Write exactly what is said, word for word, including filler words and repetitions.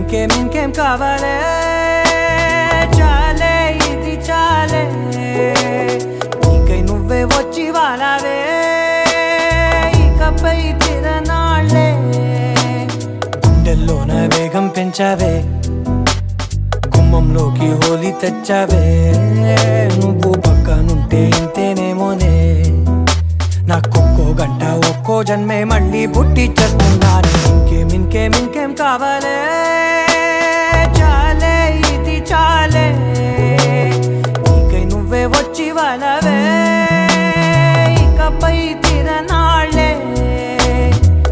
ఇంకేం ఇంకేం కావాలే చాలే ఇది చాలే నీకై నువ్వే వచ్చి వాలావే ఇకపై తిరనాళ్ళే గుండెల్లోన వేగం పెంచావే గుమ్మంలోకి హోలీ తెచ్చావే నువ్వు